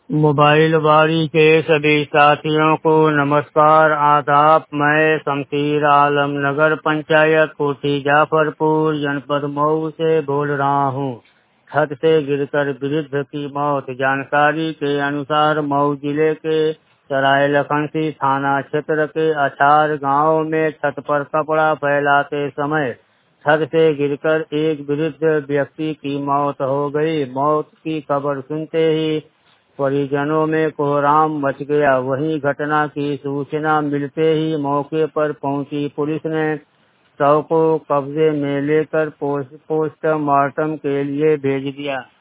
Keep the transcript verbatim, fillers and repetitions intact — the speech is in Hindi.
मोबाइल बारी के सभी साथियों को नमस्कार आदाब। मैं शमशीर आलम नगर पंचायत कोठी जाफरपुर जनपद मऊ से बोल रहा हूँ। छत से गिरकर वृद्ध की मौत। जानकारी के अनुसार मऊ जिले के सराय लखनसी थाना क्षेत्र के अछार गांव में छत पर कपड़ा फैलाते समय छत से गिरकर एक वृद्ध व्यक्ति की मौत हो गई। मौत की खबर सुनते ही परिजनों में कोहराम मच गया। वहीं घटना की सूचना मिलते ही मौके पर पहुंची पुलिस ने शव को कब्जे में लेकर पोस्ट पोस्टमार्टम के लिए भेज दिया।